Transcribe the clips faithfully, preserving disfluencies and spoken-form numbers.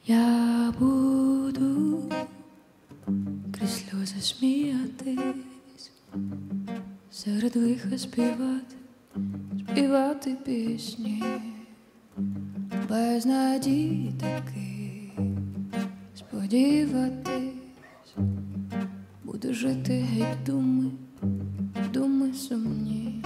Я буду крізь сльози сміятись, серед лиха співати, співати пісні, без надії таки сподіватись, буду жити геть думи, думи сумні.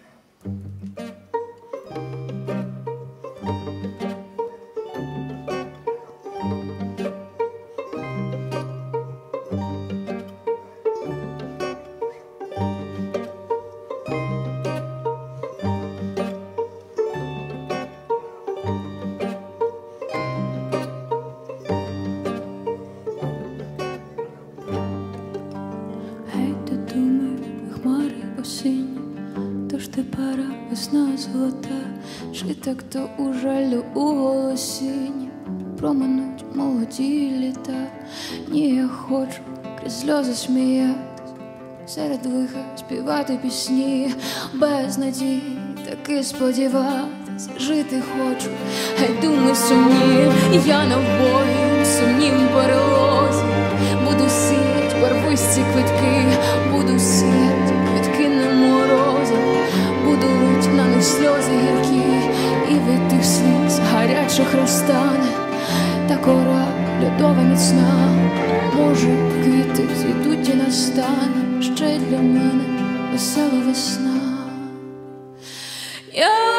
Осінь, тож ти пара, весна золота, чи так то у жалю у голосінь проминуть молоді літа. Ні, я хочу крізь сльози сміятись, серед лиха співати пісні, без надії таки сподіватись, жити хочу, гей думи сумні. Я на вбої, сумнім перелозі, буду сіять барвисті квитки, буду сіять квітки на морозі, буду лить на них сльози гіркі, і від тих сліз гарячих розтане та кора льодова міцна. Може, квіти зійдуть і настане ще для мене весела весна. Я